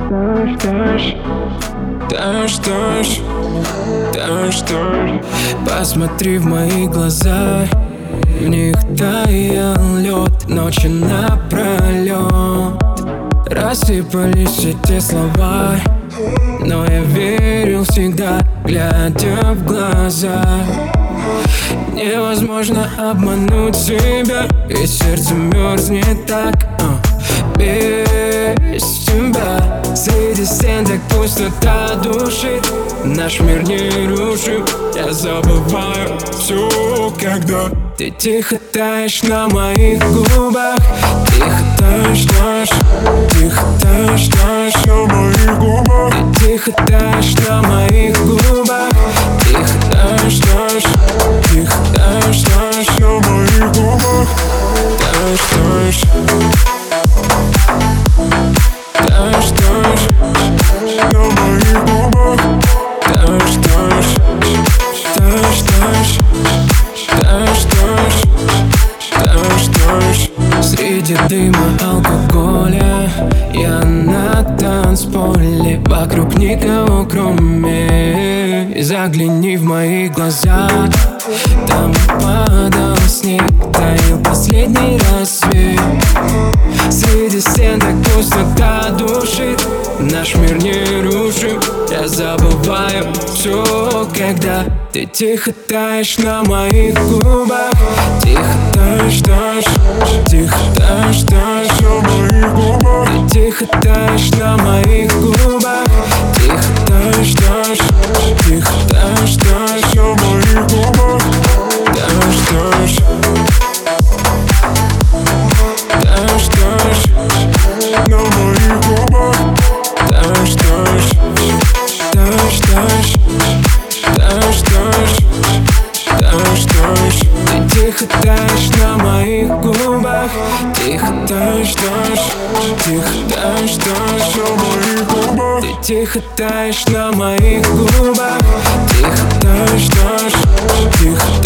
Таешь. Посмотри в мои глаза, в них таял лед ночи напролет. Рассыпались эти слова, но я верил всегда, глядя в глаза. Невозможно обмануть себя, и сердце мерзнет так, без тебя. Среди стен так пустота душит, наш мир не рушим. Я забываю все, когда ты тихо таешь на моих губах. Тихо таешь на моих губах. Ты тихо таешь на моих губах. Тихо таешь на моих губах. Таешь на моих губах. Таешь. Среди дыма алкоголя я на танцполе, вокруг никого кроме. Загляни в мои глаза, там падал снег, таял последний рассвет. Среди стен так пустота душит, наш мир не рушим. Я забываю все, когда ты тихо таешь на моих губах. Тихо таешь на моих губах. Ты тихо таешь на моих губах. Тихо таешь на моих губах. Таешь на моих губах. Ты тихо таешь на моих губах. Тихо таешь на моих губах. Ты тихо таешь на моих губах. Тихо таешь